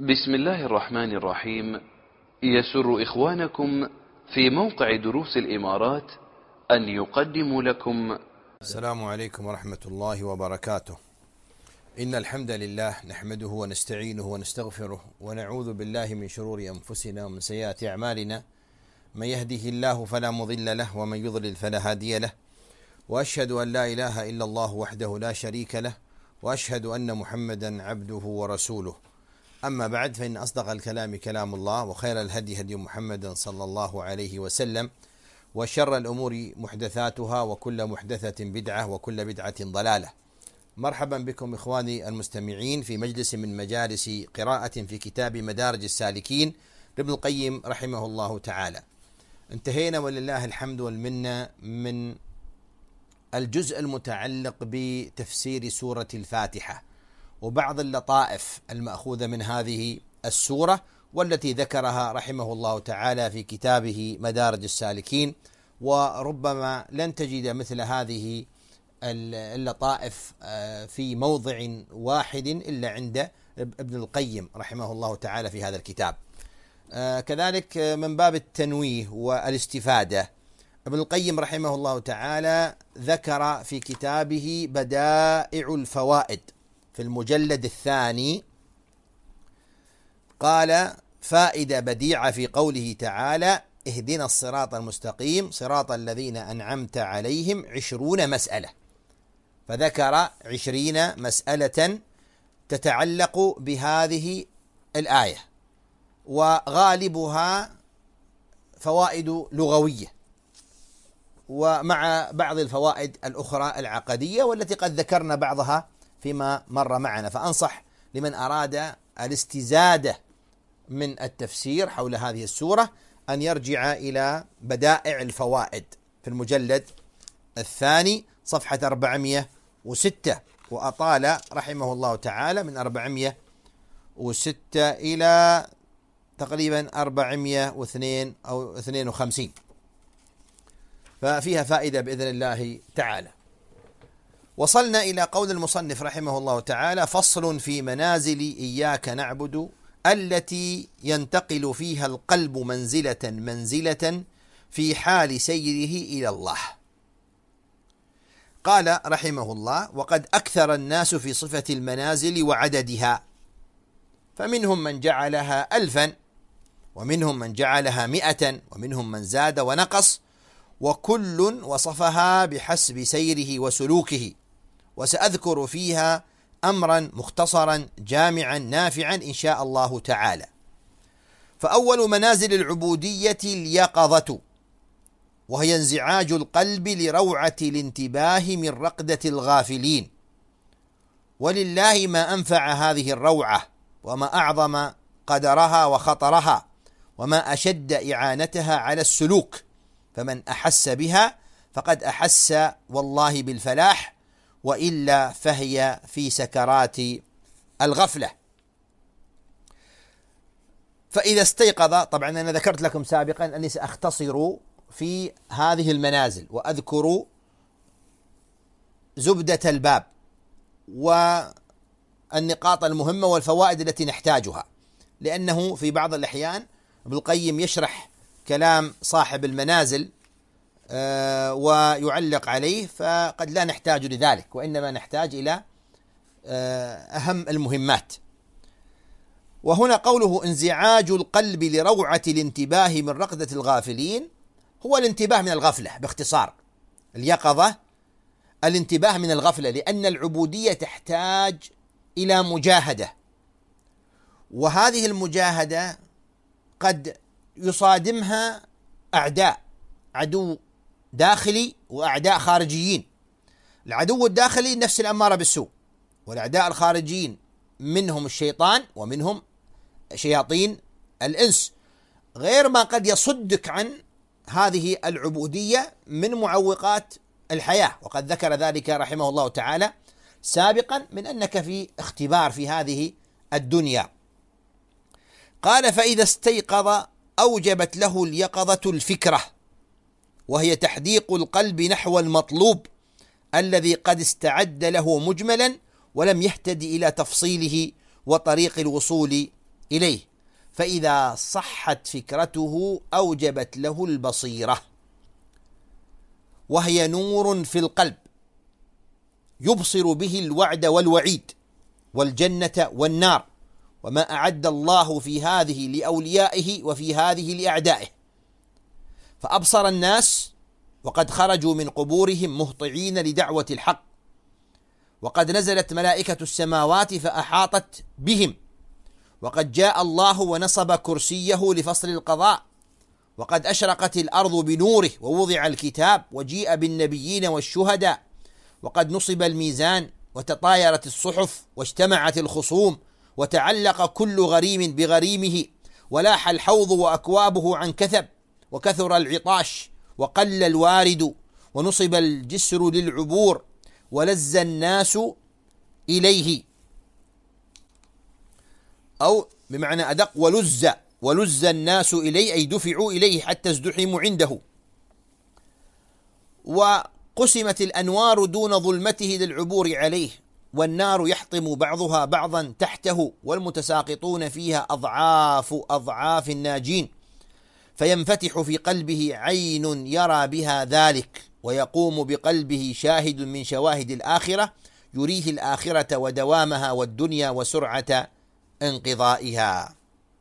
بسم الله الرحمن الرحيم. يسر إخوانكم في موقع دروس الإمارات أن يقدموا لكم السلام عليكم ورحمة الله وبركاته. إن الحمد لله نحمده ونستعينه ونستغفره ونعوذ بالله من شرور أنفسنا ومن سيئات أعمالنا، من يهده الله فلا مضل له ومن يضلل فلا هادي له، وأشهد أن لا إله إلا الله وحده لا شريك له، وأشهد أن محمدا عبده ورسوله. أما بعد، فإن أصدق الكلام كلام الله، وخير الهدي هدي محمد صلى الله عليه وسلم، وشر الأمور محدثاتها، وكل محدثة بدعة، وكل بدعة ضلالة. مرحبا بكم إخواني المستمعين في مجلس من مجالس قراءة في كتاب مدارج السالكين لابن القيم رحمه الله تعالى. انتهينا ولله الحمد والمنة من الجزء المتعلق بتفسير سورة الفاتحة وبعض اللطائف المأخوذة من هذه السورة، والتي ذكرها رحمه الله تعالى في كتابه مدارج السالكين. وربما لن تجد مثل هذه اللطائف في موضع واحد إلا عند ابن القيم رحمه الله تعالى في هذا الكتاب. كذلك من باب التنويه والاستفادة، ابن القيم رحمه الله تعالى ذكر في كتابه بدائع الفوائد في المجلد الثاني، قال: فائدة بديعة في قوله تعالى: اهدنا الصراط المستقيم صراط الذين أنعمت عليهم 20 مسألة، فذكر 20 مسألة تتعلق بهذه الآية، وغالبها فوائد لغوية، ومع بعض الفوائد الأخرى العقدية، والتي قد ذكرنا بعضها فيما مر معنا. فأنصح لمن أراد الاستزادة من التفسير حول هذه السورة أن يرجع إلى بدائع الفوائد في المجلد الثاني صفحة 406، وأطال رحمه الله تعالى من 406 إلى تقريبا 402 أو 52، ففيها فائدة بإذن الله تعالى. وصلنا إلى قول المصنف رحمه الله تعالى: فصل في منازل إياك نعبد التي ينتقل فيها القلب منزلة في حال سيره إلى الله. قال رحمه الله: وقد أكثر الناس في صفة المنازل وعددها، فمنهم من جعلها 1000، ومنهم من جعلها 100، ومنهم من زاد ونقص، وكل وصفها بحسب سيره وسلوكه. وسأذكر فيها أمرا مختصرا جامعا نافعا إن شاء الله تعالى. فأول منازل العبودية اليقظة، وهي انزعاج القلب لروعة الانتباه من رقدة الغافلين. ولله ما أنفع هذه الروعة، وما أعظم قدرها وخطرها، وما أشد إعانتها على السلوك. فمن أحس بها فقد أحس والله بالفلاح، وإلا فهي في سكرات الغفلة. فإذا استيقظ، طبعا أنا ذكرت لكم سابقا أني سأختصر في هذه المنازل وأذكر زبدة الباب والنقاط المهمة والفوائد التي نحتاجها، لأنه في بعض الأحيان ابن القيم يشرح كلام صاحب المنازل ويعلق عليه، فقد لا نحتاج لذلك، وإنما نحتاج إلى أهم المهمات. وهنا قوله انزعاج القلب لروعة الانتباه من رقدة الغافلين، هو الانتباه من الغفلة باختصار. اليقظة الانتباه من الغفلة، لأن العبودية تحتاج إلى مجاهدة، وهذه المجاهدة قد يصادمها أعداء، عدو داخلي وأعداء خارجيين. العدو الداخلي نفس الأمارة بالسوء، والأعداء الخارجيين منهم الشيطان ومنهم شياطين الإنس، غير ما قد يصدك عن هذه العبودية من معوقات الحياة. وقد ذكر ذلك رحمه الله تعالى سابقا من أنك في اختبار في هذه الدنيا. قال: فإذا استيقظ أوجبت له اليقظة الفكرة، وهي تحديق القلب نحو المطلوب الذي قد استعد له مجملا ولم يهتدي إلى تفصيله وطريق الوصول إليه، فإذا صحت فكرته أوجبت له البصيرة، وهي نور في القلب يبصر به الوعد والوعيد والجنة والنار، وما أعد الله في هذه لأوليائه وفي هذه لأعدائه. فأبصر الناس وقد خرجوا من قبورهم مهطعين لدعوة الحق، وقد نزلت ملائكة السماوات فأحاطت بهم، وقد جاء الله ونصب كرسيه لفصل القضاء، وقد أشرقت الأرض بنوره ووضع الكتاب وجيء بالنبيين والشهداء، وقد نصب الميزان وتطايرت الصحف واجتمعت الخصوم، وتعلق كل غريم بغريمه، ولاح الحوض وأكوابه عن كثب، وكثر العطاش وقل الوارد، ونصب الجسر للعبور ولز الناس إليه، أو بمعنى أدق ولز الناس إليه، أي دفعوا إليه حتى ازدحموا عنده. وقسمت الأنوار دون ظلمته للعبور عليه، والنار يحطم بعضها بعضا تحته، والمتساقطون فيها أضعاف الناجين، فينفتح في قلبه عين يرى بها ذلك، ويقوم بقلبه شاهد من شواهد الآخرة يريه الآخرة ودوامها والدنيا وسرعة انقضائها.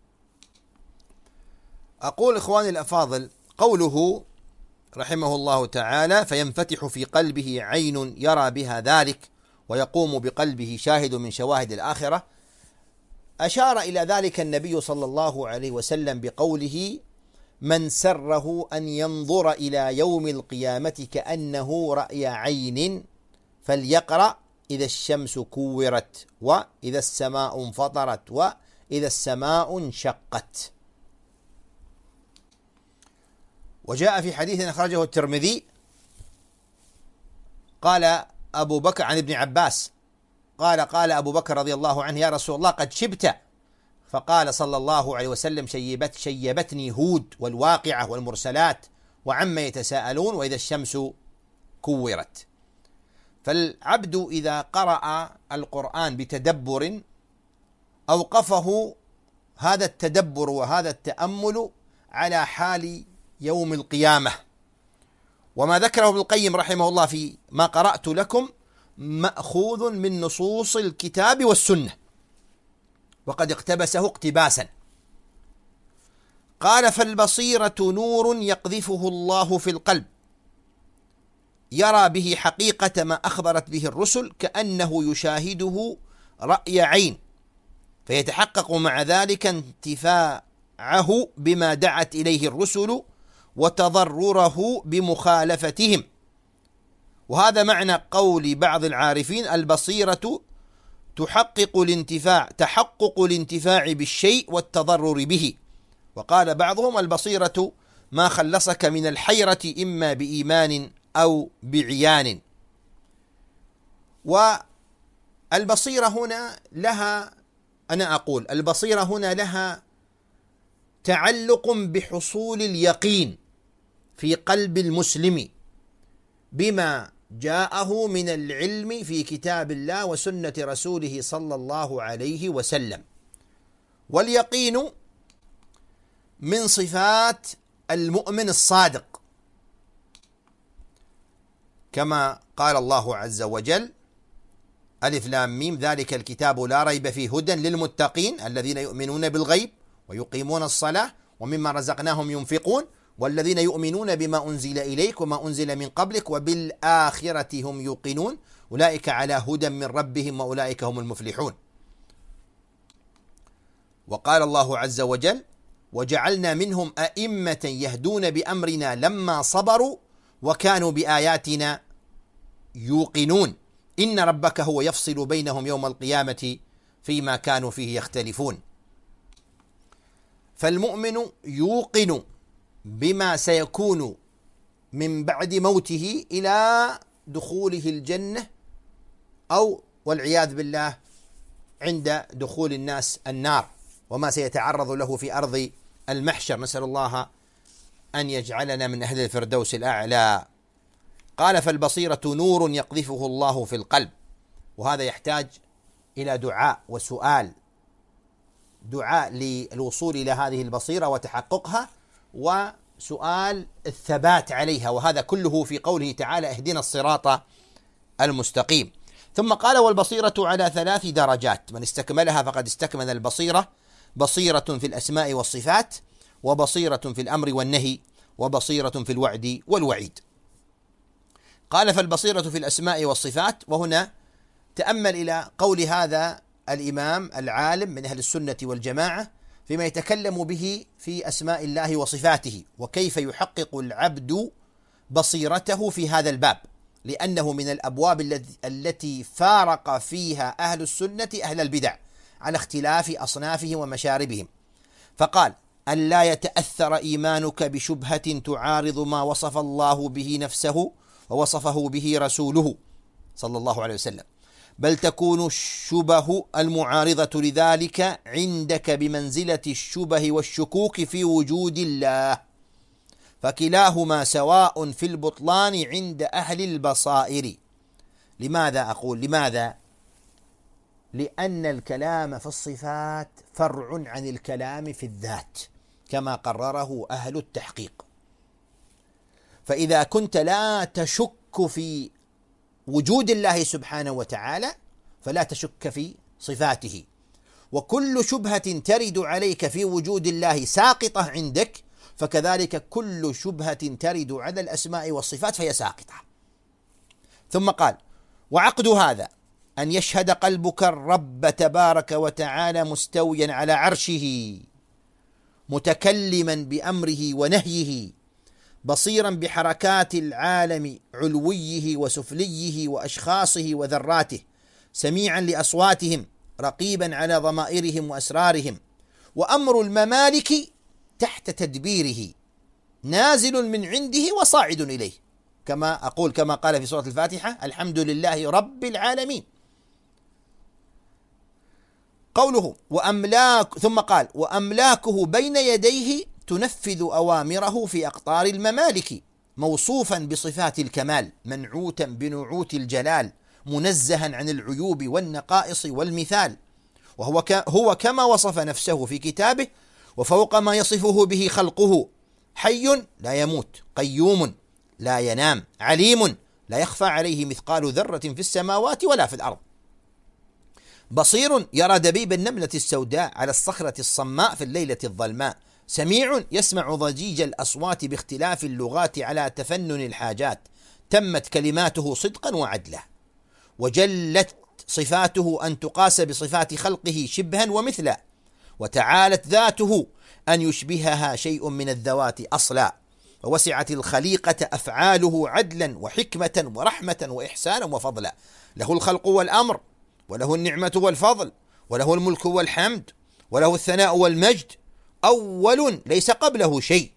أقول إخواني الأفاضل، قوله رحمه الله تعالى فينفتح في قلبه عين يرى بها ذلك ويقوم بقلبه شاهد من شواهد الآخرة، أشار إلى ذلك النبي صلى الله عليه وسلم بقوله: من سره أن ينظر إلى يوم القيامة كأنه رأي عين فليقرأ إذا الشمس كورت، وإذا السماء انفطرت، وإذا السماء انشقت. وجاء في حديث أخرجه الترمذي قال أبو بكر عن ابن عباس قال أبو بكر رضي الله عنه: يا رسول الله قد شبت. فقال صلى الله عليه وسلم: شيبتني هود والواقعة والمرسلات وعما يتساءلون وإذا الشمس كورت. فالعبد إذا قرأ القرآن بتدبر أوقفه هذا التدبر وهذا التأمل على حال يوم القيامة. وما ذكره ابن القيم رحمه الله في ما قرأت لكم مأخوذ من نصوص الكتاب والسنة، وقد اقتبسه اقتباسا. قال: فالبصيرة نور يقذفه الله في القلب يرى به حقيقة ما أخبرت به الرسل كأنه يشاهده رأي عين، فيتحقق مع ذلك انتفاعه بما دعت إليه الرسل وتضرره بمخالفتهم. وهذا معنى قول بعض العارفين: البصيرة تحقق الانتفاع بالشيء والتضرر به. وقال بعضهم: البصيرة ما خلصك من الحيرة إما بإيمان أو بعيان. والبصيرة هنا لها البصيرة هنا لها تعلق بحصول اليقين في قلب المسلم بما جاءه من العلم في كتاب الله وسنة رسوله صلى الله عليه وسلم. واليقين من صفات المؤمن الصادق، كما قال الله عز وجل: ألف لام ميم ذلك الكتاب لا ريب فيه هدى للمتقين الذين يؤمنون بالغيب ويقيمون الصلاة ومما رزقناهم ينفقون والذين يؤمنون بما أنزل إليك وما أنزل من قبلك وبالآخرة هم يوقنون أولئك على هدى من ربهم وأولئك هم المفلحون. وقال الله عز وجل: وجعلنا منهم أئمة يهدون بأمرنا لما صبروا وكانوا بآياتنا يوقنون إن ربك هو يفصل بينهم يوم القيامة فيما كانوا فيه يختلفون. فالمؤمن يوقن بما سيكون من بعد موته إلى دخوله الجنة، أو والعياذ بالله عند دخول الناس النار، وما سيتعرض له في أرض المحشر. نسأل الله أن يجعلنا من أهل الفردوس الأعلى. قال: فالبصيرة نور يقذفه الله في القلب. وهذا يحتاج إلى دعاء وسؤال دعاء للوصول إلى هذه البصيرة وتحققها، وسؤال الثبات عليها، وهذا كله في قوله تعالى اهدنا الصراط المستقيم. ثم قال والبصيرة على 3 درجات، من استكملها فقد استكمل البصيرة: بصيرة في الأسماء والصفات، وبصيرة في الأمر والنهي، وبصيرة في الوعد والوعيد. قال فالبصيرة في الأسماء والصفات، وهنا تأمل إلى قول هذا الإمام العالم من أهل السنة والجماعة فيما يتكلم به في أسماء الله وصفاته، وكيف يحقق العبد بصيرته في هذا الباب، لأنه من الأبواب التي فارق فيها أهل السنة أهل البدع على اختلاف أصنافهم ومشاربهم. فقال: أن لا يتأثر إيمانك بشبهة تعارض ما وصف الله به نفسه ووصفه به رسوله صلى الله عليه وسلم، بل تكون الشبه المعارضة لذلك عندك بمنزلة الشبه والشكوك في وجود الله، فكلاهما سواء في البطلان عند أهل البصائر. لماذا أقول لماذا؟ لأن الكلام في الصفات فرع عن الكلام في الذات كما قرره أهل التحقيق. فإذا كنت لا تشك في وجود الله سبحانه وتعالى فلا تشك في صفاته، وكل شبهة ترد عليك في وجود الله ساقطة عندك، فكذلك كل شبهة ترد على الأسماء والصفات فهي ساقطة. ثم قال: وعقد هذا أن يشهد قلبك الرب تبارك وتعالى مستويا على عرشه متكلما بأمره ونهيه، بصيرا بحركات العالم علويه وسفليه وأشخاصه وذراته، سميعا لأصواتهم، رقيبا على ضمائرهم وأسرارهم، وأمر الممالك تحت تدبيره، نازل من عنده وصاعد إليه، كما قال في سورة الفاتحة: الحمد لله رب العالمين. قوله ثم قال: وأملاكه بين يديه تنفذ أوامره في أقطار الممالك، موصوفا بصفات الكمال، منعوتا بنعوت الجلال، منزها عن العيوب والنقائص والمثال، هو كما وصف نفسه في كتابه، وفوق ما يصفه به خلقه: حي لا يموت، قيوم لا ينام، عليم لا يخفى عليه مثقال ذرة في السماوات ولا في الأرض، بصير يرى دبيب النملة السوداء على الصخرة الصماء في الليلة الظلماء، سميع يسمع ضجيج الأصوات باختلاف اللغات على تفنن الحاجات، تمت كلماته صدقا وعدلا، وجلت صفاته أن تقاس بصفات خلقه شبها ومثلا، وتعالت ذاته أن يشبهها شيء من الذوات أصلا، ووسعت الخليقة أفعاله عدلا وحكمة ورحمة وإحسانا وفضلا، له الخلق والأمر، وله النعمة والفضل، وله الملك والحمد، وله الثناء والمجد، أول ليس قبله شيء،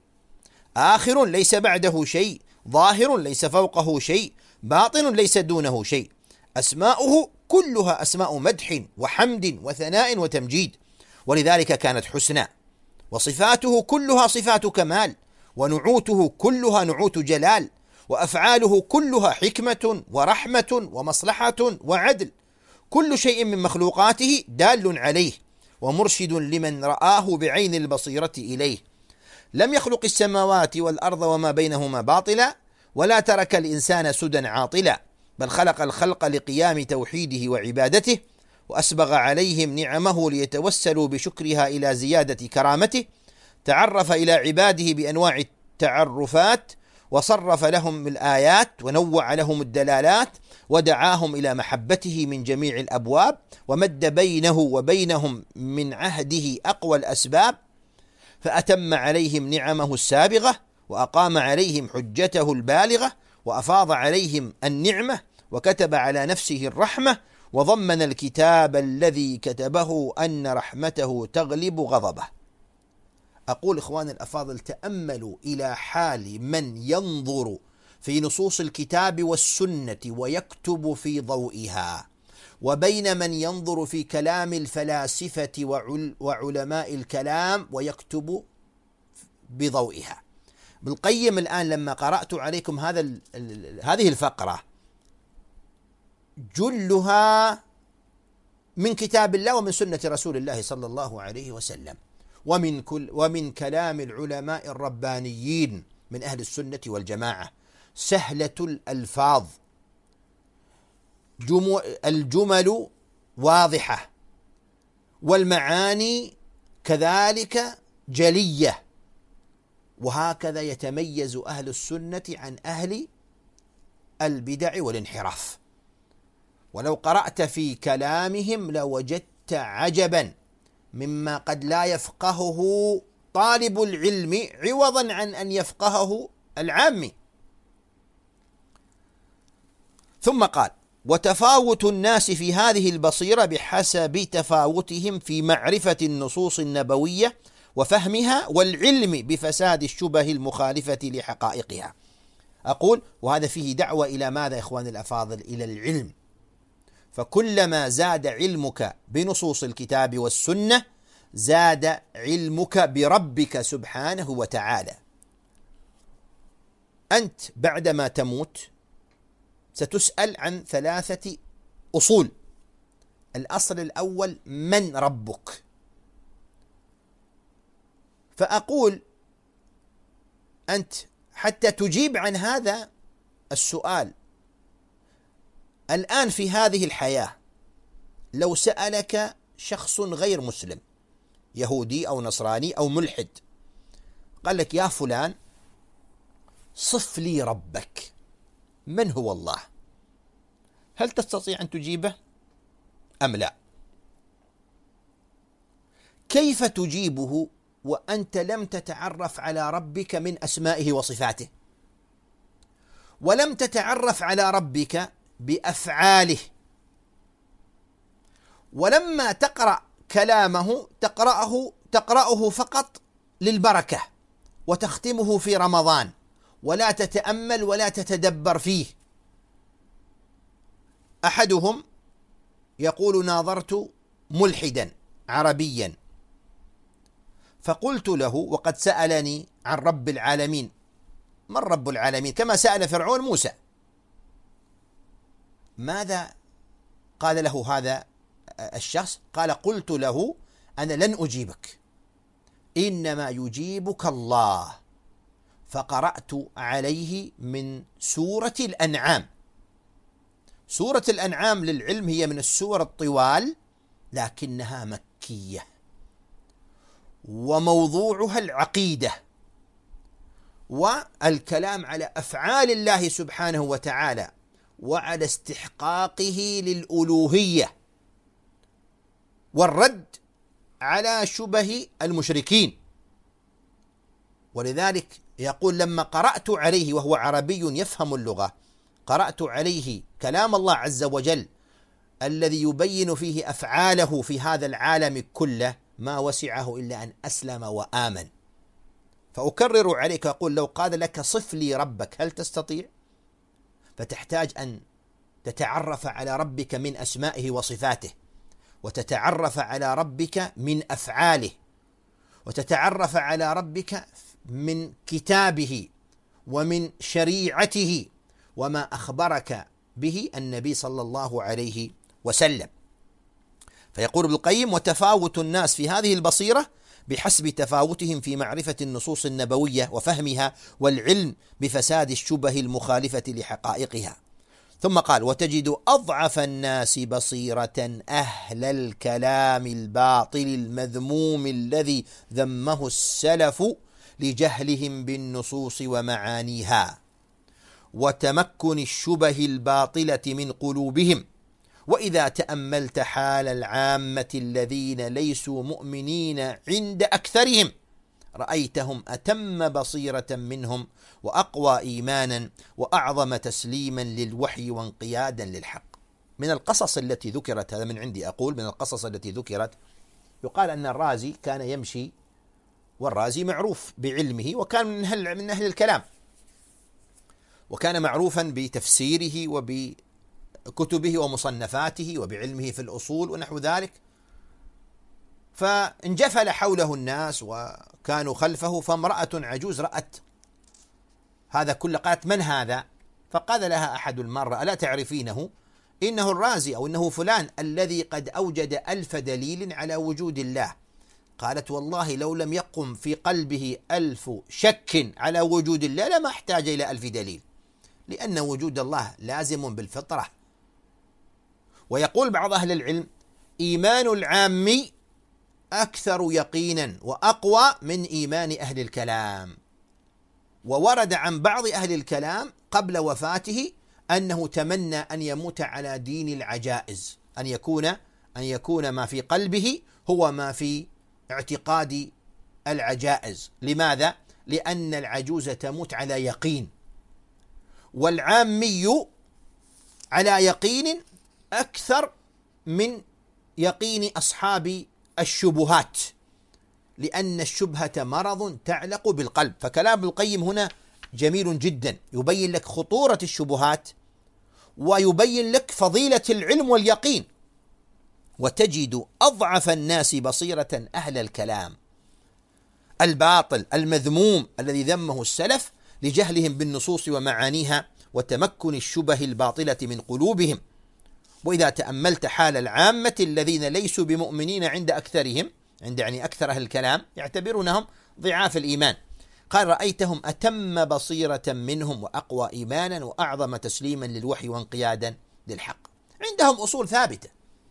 آخر ليس بعده شيء، ظاهر ليس فوقه شيء، باطن ليس دونه شيء، أسماؤه كلها أسماء مدح وحمد وثناء وتمجيد، ولذلك كانت حسنى، وصفاته كلها صفات كمال، ونعوته كلها نعوت جلال، وأفعاله كلها حكمة ورحمة ومصلحة وعدل، كل شيء من مخلوقاته دال عليه ومرشد لمن رآه بعين البصيرة إليه، لم يخلق السماوات والأرض وما بينهما باطلا، ولا ترك الإنسان سدى عاطلا، بل خلق الخلق لقيام توحيده وعبادته، وأسبغ عليهم نعمه ليتوسلوا بشكرها إلى زيادة كرامته، تعرف إلى عباده بأنواع التعرفات، وصرف لهم الآيات، ونوع لهم الدلالات، ودعاهم إلى محبته من جميع الأبواب، ومد بينه وبينهم من عهده أقوى الأسباب، فأتم عليهم نعمه السابغة، وأقام عليهم حجته البالغة، وأفاض عليهم النعمة، وكتب على نفسه الرحمة، وضمن الكتاب الذي كتبه أن رحمته تغلب غضبه. أقول إخواني الأفاضل: تأملوا إلى حال من ينظر في نصوص الكتاب والسنة ويكتب في ضوئها، وبين من ينظر في كلام الفلاسفة وعلماء الكلام ويكتب بضوئها. ابن القيم الآن لما قرأت عليكم هذه الفقرة جلها من كتاب الله ومن سنة رسول الله صلى الله عليه وسلم، ومن كلام العلماء الربانيين من أهل السنة والجماعة، سهلة الألفاظ، الجمل واضحة، والمعاني كذلك جلية. وهكذا يتميز أهل السنة عن أهل البدع والانحراف. ولو قرأت في كلامهم لوجدت عجبا مما قد لا يفقهه طالب العلم عوضا عن أن يفقهه العامي. ثم قال: وتفاوت الناس في هذه البصيرة بحسب تفاوتهم في معرفة النصوص النبوية وفهمها والعلم بفساد الشبه المخالفة لحقائقها. أقول وهذا فيه دعوة إلى ماذا يا إخواني الأفاضل؟ إلى العلم. فكلما زاد علمك بنصوص الكتاب والسنة زاد علمك بربك سبحانه وتعالى. أنت بعدما تموت ستسأل عن 3 أصول. الأصل الأول: من ربك؟ فأقول أنت حتى تجيب عن هذا السؤال الآن في هذه الحياة، لو سألك شخص غير مسلم، يهودي أو نصراني أو ملحد، قال لك: يا فلان صف لي ربك، من هو الله؟ هل تستطيع أن تجيبه أم لا؟ كيف تجيبه وأنت لم تتعرف على ربك من أسمائه وصفاته، ولم تتعرف على ربك بأفعاله، ولما تقرأ كلامه تقرأه فقط للبركة وتختمه في رمضان ولا تتأمل ولا تتدبر فيه؟ أحدهم يقول: ناظرت ملحدا عربيا فقلت له، وقد سألني عن رب العالمين، من رب العالمين؟ كما سأل فرعون موسى. ماذا قال له هذا الشخص؟ قال: قلت له: أنا لن أجيبك، إنما يجيبك الله. فقرأت عليه من سورة الأنعام. سورة الأنعام للعلم هي من السور الطوال لكنها مكية، وموضوعها العقيدة والكلام على أفعال الله سبحانه وتعالى وعلى استحقاقه للألوهية والرد على شبه المشركين. ولذلك يقول: لما قرأت عليه وهو عربي يفهم اللغة، قرأت عليه كلام الله عز وجل الذي يبين فيه أفعاله في هذا العالم كله، ما وسعه إلا أن أسلم وآمن. فأكرر عليك أقول: لو قال لك صف لي ربك، هل تستطيع؟ فتحتاج أن تتعرف على ربك من أسمائه وصفاته، وتتعرف على ربك من أفعاله، وتتعرف على ربك من كتابه ومن شريعته وما أخبرك به النبي صلى الله عليه وسلم. فيقول ابن القيم: وتفاوت الناس في هذه البصيرة بحسب تفاوتهم في معرفة النصوص النبوية وفهمها والعلم بفساد الشبه المخالفة لحقائقها. ثم قال: وتجد أضعف الناس بصيرة أهل الكلام الباطل المذموم الذي ذمه السلف لجهلهم بالنصوص ومعانيها وتمكن الشبه الباطلة من قلوبهم. وإذا تأملت حال العامة الذين ليسوا مؤمنين عند أكثرهم رأيتهم أتم بصيرة منهم وأقوى إيمانا وأعظم تسليما للوحي وانقيادا للحق. من القصص التي ذكرت، هذا من عندي أقول، من القصص التي ذكرت، يقال أن الرازي كان يمشي، والرازي معروف بعلمه وكان من أهل الكلام، وكان معروفا بتفسيره وبكتبه ومصنفاته وبعلمه في الأصول ونحو ذلك. فانجفل حوله الناس وكانوا خلفه، فامرأة عجوز رأت هذا كله، قالت: من هذا؟ فقال لها أحد المرة: ألا تعرفينه؟ إنه الرازي أو إنه فلان الذي قد أوجد 1000 دليل على وجود الله. قالت والله لو لم يقم في قلبه 1000 شك على وجود الله لما احتاج إلى 1000 دليل، لأن وجود الله لازم بالفطرة. ويقول بعض أهل العلم: إيمان العامي أكثر يقينا وأقوى من إيمان أهل الكلام. وورد عن بعض أهل الكلام قبل وفاته أنه تمنى أن يموت على دين العجائز، أن يكون ما في قلبه هو ما في اعتقاد العجائز. لماذا؟ لأن العجوز تموت على يقين، والعامي على يقين أكثر من يقين أصحاب الشبهات، لأن الشبهة مرض تعلق بالقلب. فكلام ابن القيم هنا جميل جدا، يبين لك خطورة الشبهات ويبين لك فضيلة العلم واليقين. وتجد أضعف الناس بصيرة أهل الكلام الباطل المذموم الذي ذمه السلف لجهلهم بالنصوص ومعانيها وتمكن الشبه الباطلة من قلوبهم. وإذا تأملت حال العامة الذين ليسوا بمؤمنين عند أكثرهم، يعني أكثر أهل الكلام يعتبرونهم ضعاف الإيمان، قال: رأيتهم أتم بصيرة منهم وأقوى إيمانا وأعظم تسليما للوحي وانقيادا للحق. عندهم أصول ثابتة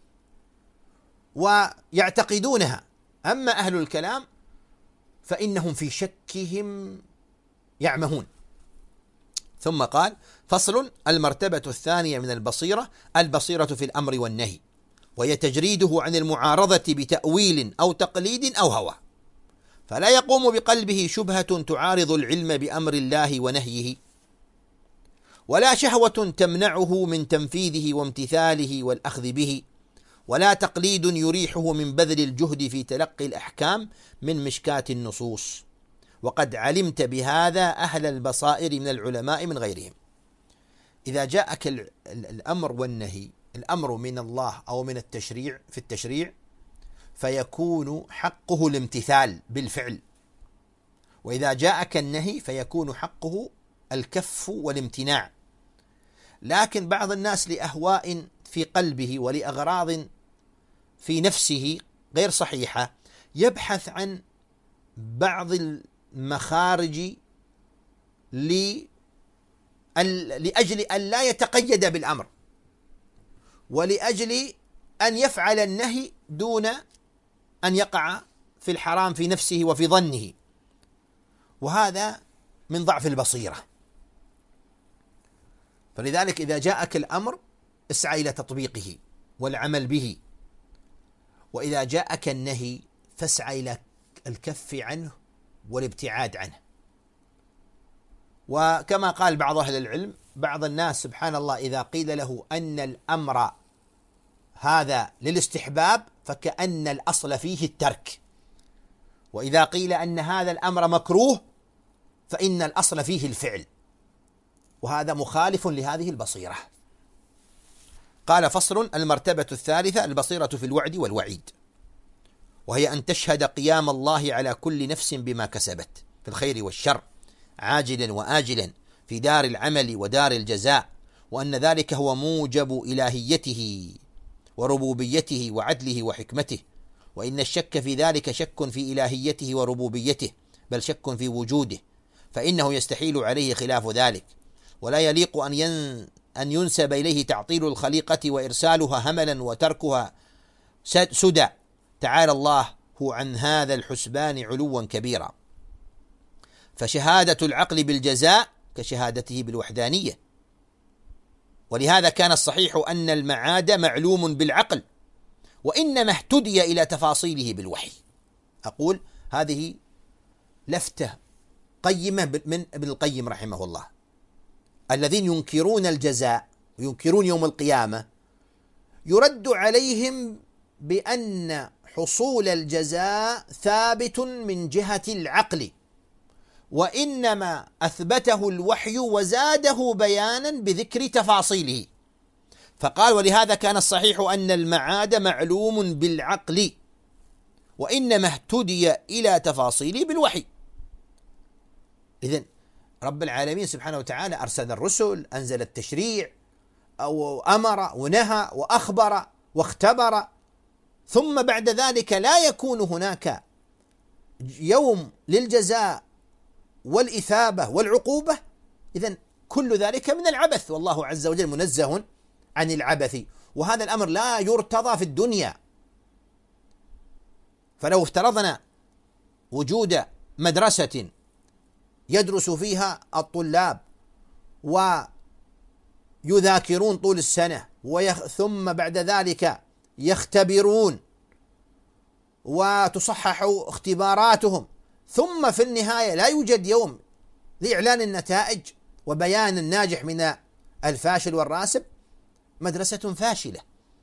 ويعتقدونها. أما أهل الكلام فإنهم في شكهم يعمهون. ثم قال: فصل: المرتبة الثانية من البصيرة في الأمر والنهي، وهي تجريده عن المعارضة بتأويل أو تقليد أو هوى، فلا يقوم بقلبه شبهة تعارض العلم بأمر الله ونهيه، ولا شهوة تمنعه من تنفيذه وامتثاله والأخذ به، ولا تقليد يريحه من بذل الجهد في تلقي الأحكام من مشكاة النصوص. وقد علمت بهذا أهل البصائر من العلماء من غيرهم. إذا جاءك الأمر والنهي، الأمر من الله أو من التشريع في التشريع، فيكون حقه الامتثال بالفعل، وإذا جاءك النهي فيكون حقه الكف والامتناع. لكن بعض الناس لأهواء في قلبه ولأغراض في نفسه غير صحيحة يبحث عن بعض المخارج لأجل أن لا يتقيد بالأمر، ولأجل أن يفعل النهي دون أن يقع في الحرام في نفسه وفي ظنه، وهذا من ضعف البصيرة. فلذلك إذا جاءك الأمر اسعى إلى تطبيقه والعمل به، وإذا جاءك النهي فاسعى إلى الكف عنه والابتعاد عنه. وكما قال بعض أهل العلم، بعض الناس سبحان الله إذا قيل له أن الأمر هذا للاستحباب فكأن الأصل فيه الترك، وإذا قيل أن هذا الأمر مكروه فإن الأصل فيه الفعل، وهذا مخالف لهذه البصيرة. قال: فصل: المرتبة الثالثة البصيرة في الوعد والوعيد، وهي أن تشهد قيام الله على كل نفس بما كسبت في الخير والشر عاجلا وآجلا في دار العمل ودار الجزاء، وأن ذلك هو موجب إلهيته وربوبيته وعدله وحكمته، وإن الشك في ذلك شك في إلهيته وربوبيته، بل شك في وجوده، فإنه يستحيل عليه خلاف ذلك، ولا يليق أن ينسب إليه تعطيل الخليقة وإرسالها هملا وتركها سدى، تعالى الله عن هذا الحسبان علوا كبيرا. فشهادة العقل بالجزاء كشهادته بالوحدانية، ولهذا كان الصحيح أن المعاد معلوم بالعقل، وإنما اهتدي إلى تفاصيله بالوحي. أقول هذه لفتة قيمة من ابن القيم رحمه الله. الذين ينكرون الجزاء وينكرون يوم القيامة يرد عليهم بأن حصول الجزاء ثابت من جهة العقل، وإنما أثبته الوحي وزاده بيانا بذكر تفاصيله. فقال: ولهذا كان الصحيح أن المعاد معلوم بالعقل، وإنما اهتدي إلى تفاصيله بالوحي. إذن رب العالمين سبحانه وتعالى أرسل الرسل، أنزل التشريع، أو أمر ونهى وأخبر واختبر، ثم بعد ذلك لا يكون هناك يوم للجزاء والإثابة والعقوبة، إذن كل ذلك من العبث، والله عز وجل منزه عن العبث، وهذا الأمر لا يرتضى في الدنيا. فلو افترضنا وجود مدرسة يدرس فيها الطلاب ويذاكرون طول السنة ثم بعد ذلك يختبرون وتصحح اختباراتهم، ثم في النهاية لا يوجد يوم لإعلان النتائج وبيان الناجح من الفاشل والراسب، مدرسة فاشلة.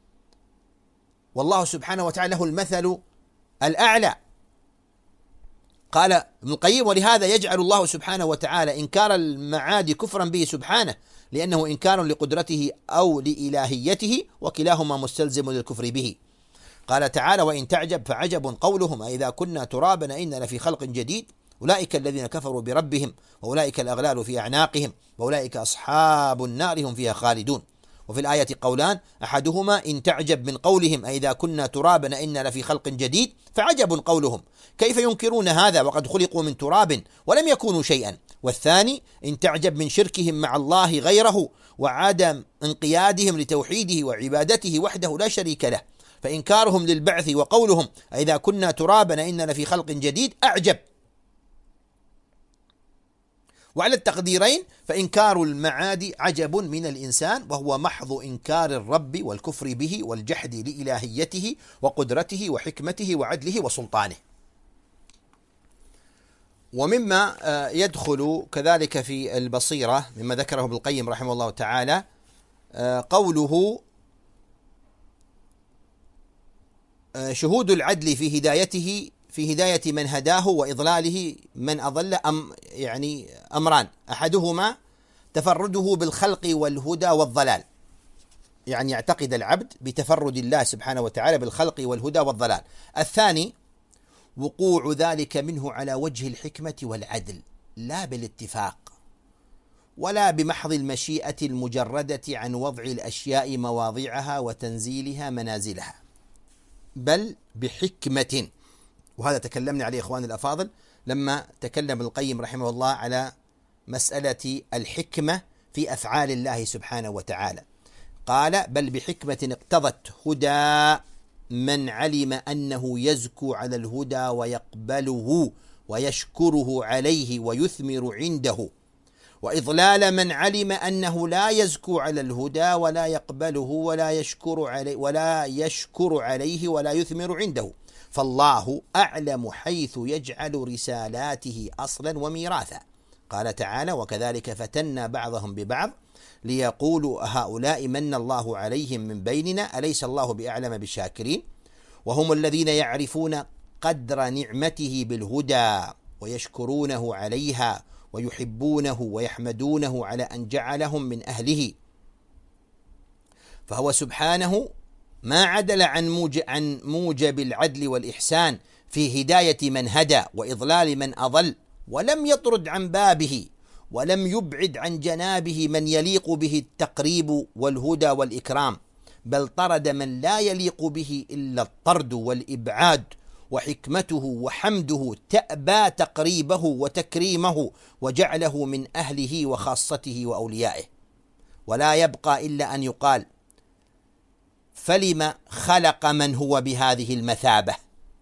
والله سبحانه وتعالى له المثل الأعلى. قال ابن القيم: ولهذا يجعل الله سبحانه وتعالى إنكار المعاد كفرا به سبحانه، لأنه إنكار لقدرته أو لإلهيته، وكلاهما مستلزم للكفر به. قال تعالى: وإن تعجب فعجب قولهم أإذا كنا ترابا إنا لفي خلق جديد، أولئك الذين كفروا بربهم وأولئك الأغلال في أعناقهم وأولئك أصحاب النار هم فيها خالدون. وفي الآية قولان: أحدهما إن تعجب من قولهم أإذا كنا ترابا إنا لفي خلق جديد، فعجب قولهم كيف ينكرون هذا وقد خلقوا من تراب ولم يكونوا شيئا. والثاني إن تعجب من شركهم مع الله غيره وعدم انقيادهم لتوحيده وعبادته وحده لا شريك له، فإنكارهم للبعث وقولهم أإذا كنا ترابا إنا لفي خلق جديد أعجب. وعلى التقديرين فإنكار المعاد عجب من الإنسان، وهو محض إنكار الرب والكفر به والجحد لإلهيته وقدرته وحكمته وعدله وسلطانه. ومما يدخل كذلك في البصيرة مما ذكره ابن القيم رحمه الله تعالى قوله: شهود العدل في هدايته، في هداية من هداه وإضلاله من أضل، يعني أمران: أحدهما تفرده بالخلق والهدى والضلال، يعني يعتقد العبد بتفرد الله سبحانه وتعالى بالخلق والهدى والضلال. الثاني وقوع ذلك منه على وجه الحكمة والعدل، لا بالاتفاق ولا بمحض المشيئة المجردة عن وضع الأشياء مواضعها وتنزيلها منازلها، بل بحكمة. وهذا تكلمنا عليه إخواني الأفاضل لما تكلم ابن القيم رحمه الله على مسألة الحكمة في أفعال الله سبحانه وتعالى. قال: بل بحكمة اقتضت هدى من علم أنه يزكو على الهدى ويقبله ويشكره عليه ويثمر عنده، وإضلال من علم أنه لا يزكو على الهدى ولا يقبله ولا يشكر عليه ولا يثمر عنده، فالله أعلم حيث يجعل رسالاته أصلا وميراثا. قال تعالى: وكذلك فتنا بعضهم ببعض ليقولوا هؤلاء من الله عليهم من بيننا أليس الله بأعلم بالشاكرين، وهم الذين يعرفون قدر نعمته بالهدى ويشكرونه عليها ويحبونه ويحمدونه على أن جعلهم من أهله. فهو سبحانه ما عدل عن موجب العدل والإحسان في هداية من هدى وإضلال من أضل، ولم يطرد عن بابه ولم يبعد عن جنابه من يليق به التقريب والهدى والإكرام، بل طرد من لا يليق به إلا الطرد والإبعاد، وحكمته وحمده تأبى تقريبه وتكريمه وجعله من أهله وخاصته وأوليائه. ولا يبقى إلا أن يقال: فلم خلق من هو بهذه المثابة؟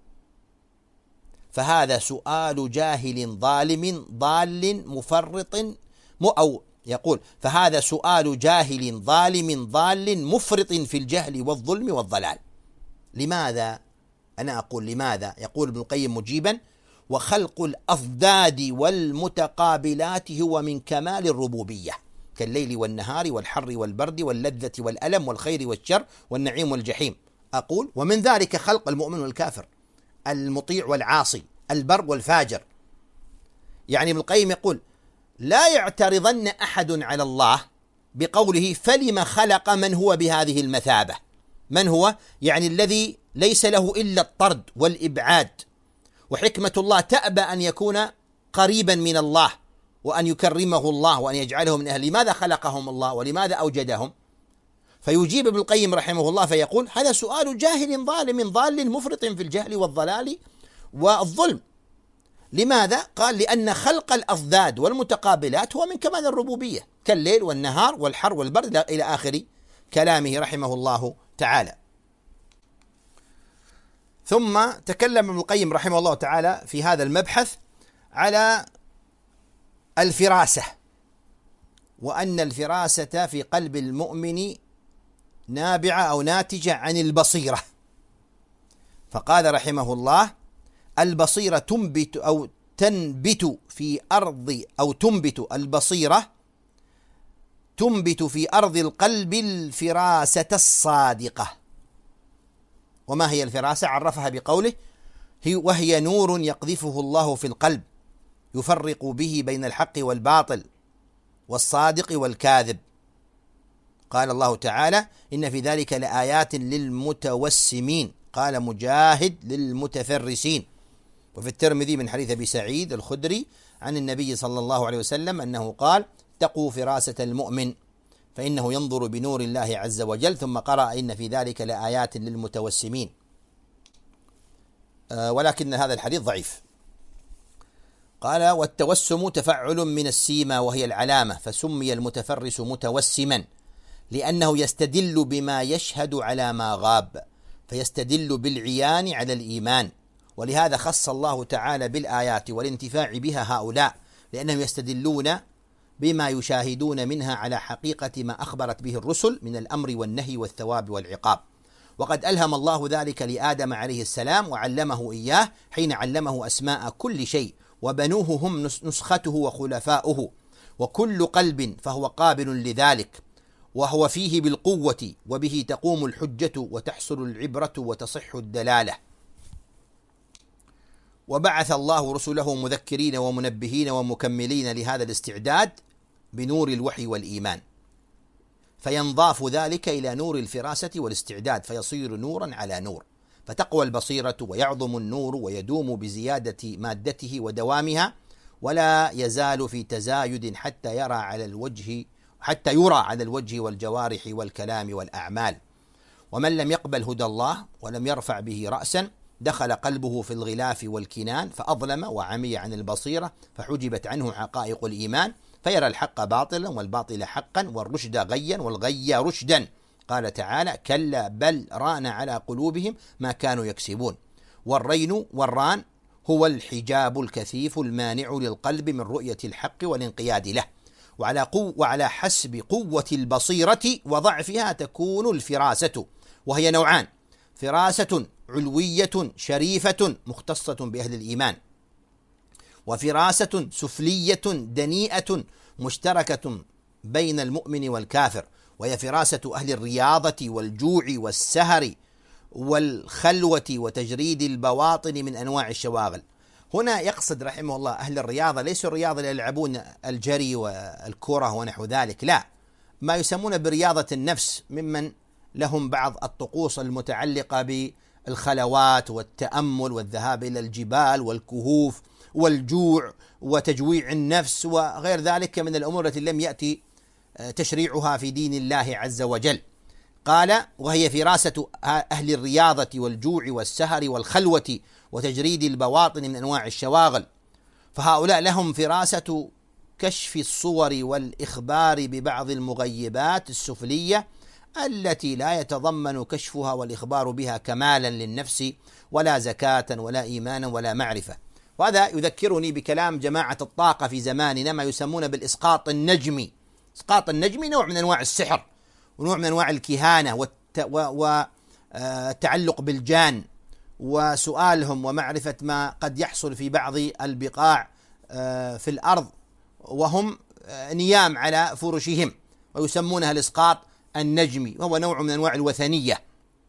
فهذا سؤال جاهل ظالم ضال مفرط أو يقول فهذا سؤال جاهل ظالم ضال مفرط في الجهل والظلم والضلال. لماذا؟ أنا أقول لماذا؟ يقول ابن القيم مجيبا: وخلق الأضداد والمتقابلات هو من كمال الربوبية، كالليل والنهار والحر والبرد واللذة والألم والخير والشر والنعيم والجحيم. أقول: ومن ذلك خلق المؤمن والكافر، المطيع والعاصي، البر والفاجر. يعني ابن القيم يقول: لا يعترضن أحد على الله بقوله فلم خلق من هو بهذه المثابة. من هو؟ يعني الذي ليس له إلا الطرد والإبعاد، وحكمة الله تأبى أن يكون قريبا من الله وأن يكرمه الله وأن يجعله من أهل. لماذا خلقهم الله ولماذا أوجدهم؟ فيجيب ابن القيم رحمه الله فيقول: هذا سؤال جاهل ظالم ضال مفرط في الجهل والضلال والظلم. لماذا؟ قال: لأن خلق الأضداد والمتقابلات هو من كمال الربوبية، كالليل والنهار والحر والبرد إلى آخر كلامه رحمه الله تعالى. ثم تكلم ابن القيم رحمه الله تعالى في هذا المبحث على الفراسة، وأن الفراسة في قلب المؤمن نابعة أو ناتجة عن البصيرة. فقال رحمه الله: البصيرة تنبت في أرض البصيرة تنبت في أرض القلب الفراسة الصادقة. وما هي الفراسة؟ عرفها بقوله: وهي نور يقذفه الله في القلب يفرق به بين الحق والباطل والصادق والكاذب. قال الله تعالى: إن في ذلك لآيات للمتوسمين. قال مجاهد: للمتفرسين. وفي الترمذي من حديث أبي سعيد الخدري عن النبي صلى الله عليه وسلم أنه قال: اتقوا فراسة المؤمن فإنه ينظر بنور الله عز وجل. ثم قرأ: إن في ذلك لآيات للمتوسمين. ولكن هذا الحديث ضعيف. قال: والتوسم تفعل من السيما وهي العلامة، فسمي المتفرس متوسما لأنه يستدل بما يشهد على ما غاب، فيستدل بالعيان على الإيمان. ولهذا خص الله تعالى بالآيات والانتفاع بها هؤلاء، لأنهم يستدلون بما يشاهدون منها على حقيقة ما أخبرت به الرسل من الأمر والنهي والثواب والعقاب. وقد ألهم الله ذلك لآدم عليه السلام وعلمه إياه حين علمه أسماء كل شيء، وبنوه هم نسخته وخلفاؤه، وكل قلب فهو قابل لذلك، وهو فيه بالقوة، وبه تقوم الحجة وتحصل العبرة وتصح الدلالة. وبعث الله رسله مذكرين ومنبهين ومكملين لهذا الاستعداد بنور الوحي والإيمان، فينضاف ذلك إلى نور الفراسة والاستعداد، فيصير نورا على نور، فتقوى البصيرة ويعظم النور ويدوم بزيادة مادته ودوامها، ولا يزال في تزايد حتى يرى على الوجه والجوارح والكلام والأعمال. ومن لم يقبل هدى الله ولم يرفع به رأسا دخل قلبه في الغلاف والكنان فأظلم وعمي عن البصيرة، فحجبت عنه حقائق الإيمان، فيرى الحق باطلا والباطل حقا والرشد غيا والغي رشدا. قال تعالى: كلا بل ران على قلوبهم ما كانوا يكسبون. والران هو الحجاب الكثيف المانع للقلب من رؤية الحق والانقياد له. وعلى حسب قوة البصيرة وضعفها تكون الفراسة، وهي نوعان: فراسة علوية شريفة مختصة بأهل الإيمان، وفراسة سفلية دنيئة مشتركة بين المؤمن والكافر، وهي فراسة أهل الرياضة والجوع والسهر والخلوة وتجريد البواطن من أنواع الشواغل. هنا يقصد رحمه الله أهل الرياضة ليسوا الرياضة اللي يلعبون الجري والكرة ونحو ذلك، لا، ما يسمون برياضة النفس، ممن لهم بعض الطقوس المتعلقة بالخلوات والتأمل والذهاب إلى الجبال والكهوف والجوع وتجويع النفس وغير ذلك من الأمور التي لم يأتي تشريعها في دين الله عز وجل. قال: وهي فراسة أهل الرياضة والجوع والسهر والخلوة وتجريد البواطن من أنواع الشواغل، فهؤلاء لهم فراسة كشف الصور والإخبار ببعض المغيبات السفلية التي لا يتضمن كشفها والإخبار بها كمالا للنفس ولا زكاة ولا إيمانا ولا معرفة. وهذا يذكرني بكلام جماعة الطاقة في زماننا، ما يسمون بالإسقاط النجمي. إسقاط النجمي نوع من أنواع السحر ونوع من أنواع الكهانة والتعلق بالجان، وسؤالهم ومعرفة ما قد يحصل في بعض البقاع في الأرض وهم نيام على فرشهم، ويسمونها الإسقاط النجمي، وهو نوع من أنواع الوثنية.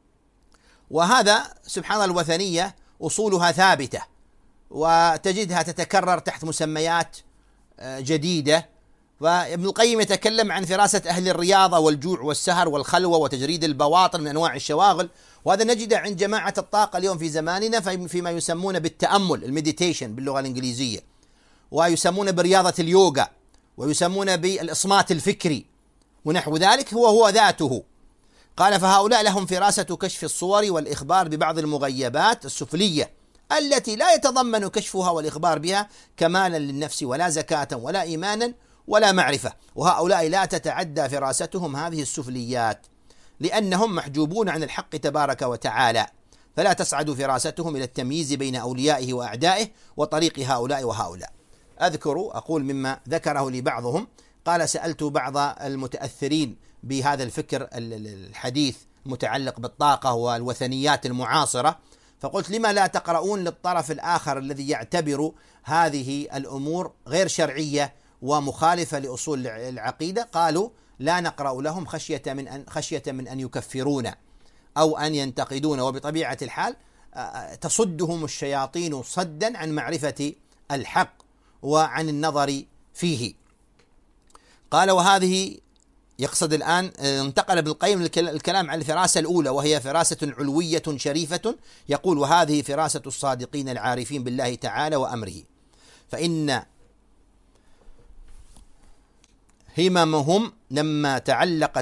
وهذا سبحان الله الوثنية أصولها ثابتة، وتجدها تتكرر تحت مسميات جديدة. وابن القيم يتكلم عن فراسة أهل الرياضة والجوع والسهر والخلوة وتجريد البواطن من أنواع الشواغل، وهذا نجده عند جماعة الطاقة اليوم في زماننا فيما يسمون بالتأمل، المديتيشن باللغة الإنجليزية، ويسمون برياضة اليوغا، ويسمون بالإصمات الفكري ونحو ذلك، هو ذاته. قال فهؤلاء لهم فراسة كشف الصور والإخبار ببعض المغيبات السفلية التي لا يتضمن كشفها والإخبار بها كمالا للنفس ولا زكاة ولا إيمانا ولا معرفة، وهؤلاء لا تتعدى فراستهم هذه السفليات لأنهم محجوبون عن الحق تبارك وتعالى، فلا تصعد فراستهم إلى التمييز بين أوليائه وأعدائه وطريق هؤلاء وهؤلاء. أقول مما ذكره لي بعضهم، قال سألت بعض المتأثرين بهذا الفكر الحديث المتعلق بالطاقة والوثنيات المعاصرة، فقلت لما لا تقرؤون للطرف الآخر الذي يعتبر هذه الأمور غير شرعية ومخالفة لأصول العقيدة؟ قالوا لا نقرأ لهم خشية من أن يكفرونا أو أن ينتقدون، وبطبيعة الحال تصدهم الشياطين صدا عن معرفة الحق وعن النظر فيه. قال وهذه يقصد الآن انتقل ابن القيم الكلام عن الفراسة الأولى وهي فراسة علوية شريفة، يقول وهذه فراسة الصادقين العارفين بالله تعالى وأمره، فإن هممهم لما تعلقت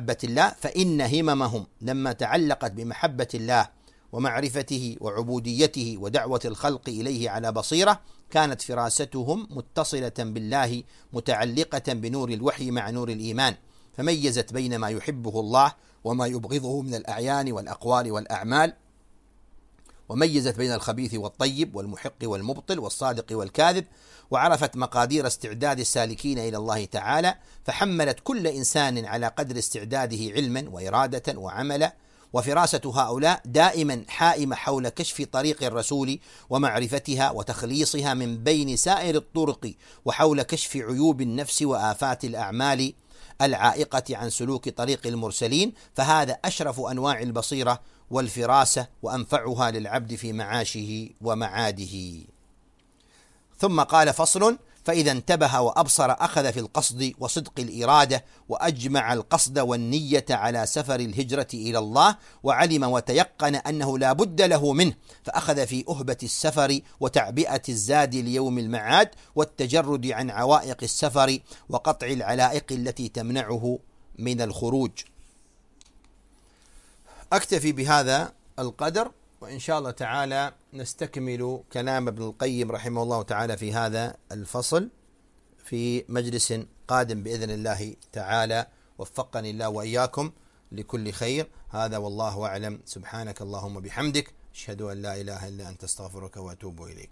بمحبة الله ومعرفته وعبوديته ودعوة الخلق إليه على بصيرة كانت فراستهم متصلة بالله متعلقة بنور الوحي مع نور الإيمان، فميزت بين ما يحبه الله وما يبغضه من الأعيان والأقوال والأعمال، وميزت بين الخبيث والطيب والمحق والمبطل والصادق والكاذب، وعرفت مقادير استعداد السالكين إلى الله تعالى، فحملت كل إنسان على قدر استعداده علما وإرادة وعملا. وفراسة هؤلاء دائما حائمة حول كشف طريق الرسول ومعرفتها وتخليصها من بين سائر الطرق، وحول كشف عيوب النفس وآفات الأعمال العائقة عن سلوك طريق المرسلين، فهذا أشرف أنواع البصيرة والفراسة وأنفعها للعبد في معاشه ومعاده. ثم قال فصل: فإذا انتبه وأبصر أخذ في القصد وصدق الإرادة، وأجمع القصد والنية على سفر الهجرة إلى الله، وعلم وتيقن أنه لا بد له منه، فأخذ في أهبة السفر وتعبئة الزاد ليوم المعاد والتجرد عن عوائق السفر وقطع العلائق التي تمنعه من الخروج. أكتفي بهذا القدر، وإن شاء الله تعالى نستكمل كلام ابن القيم رحمه الله تعالى في هذا الفصل في مجلس قادم بإذن الله تعالى. وفقني الله وإياكم لكل خير. هذا والله أعلم. سبحانك اللهم بحمدك، أشهد أن لا إله إلا أنت، استغفرك وأتوب إليك.